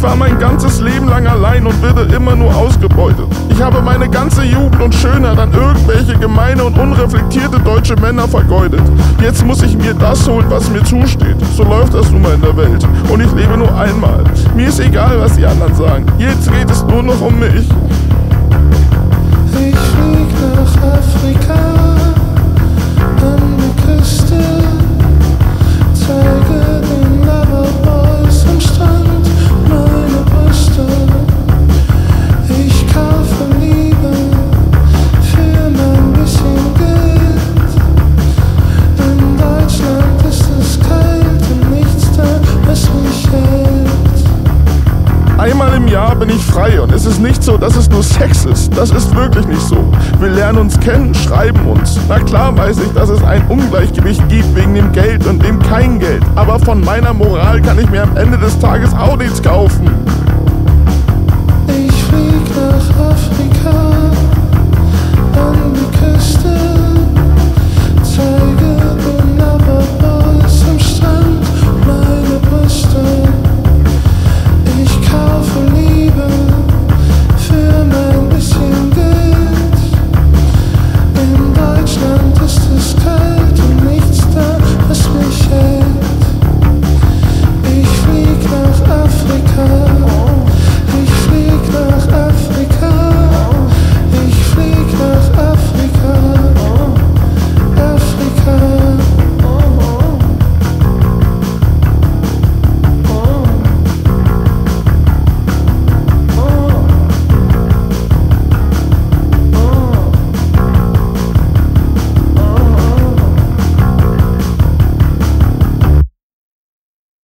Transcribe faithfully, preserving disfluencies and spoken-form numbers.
Ich war mein ganzes Leben lang allein und werde immer nur ausgebeutet. Ich habe meine ganze Jugend und Schönheit an irgendwelche gemeine und unreflektierte deutsche Männer vergeudet. Jetzt muss ich mir das holen, was mir zusteht. So läuft das nun mal in der Welt. Und ich lebe nur einmal. Mir ist egal, was die anderen sagen. Jetzt geht es nur noch um mich. Ich flieg nach Afrika, an die Küste, zeige den Loverboys am Strand meine Brüste. Ich kaufe Liebe für mein bisschen Geld. In Deutschland ist es kalt und nichts da, was mich hält. Einmal im Jahr bin ich frei und es ist nicht so, dass es nur Sex ist. Das ist wirklich nicht so. Wir lernen uns kennen, schreiben uns. Na klar weiß ich, dass es ein Ungleichgewicht gibt wegen dem Geld und dem kein Geld. Aber von meiner Moral kann ich mir am Ende des Tages auch nichts kaufen. Ich flieg nach Afrika, an die Küste.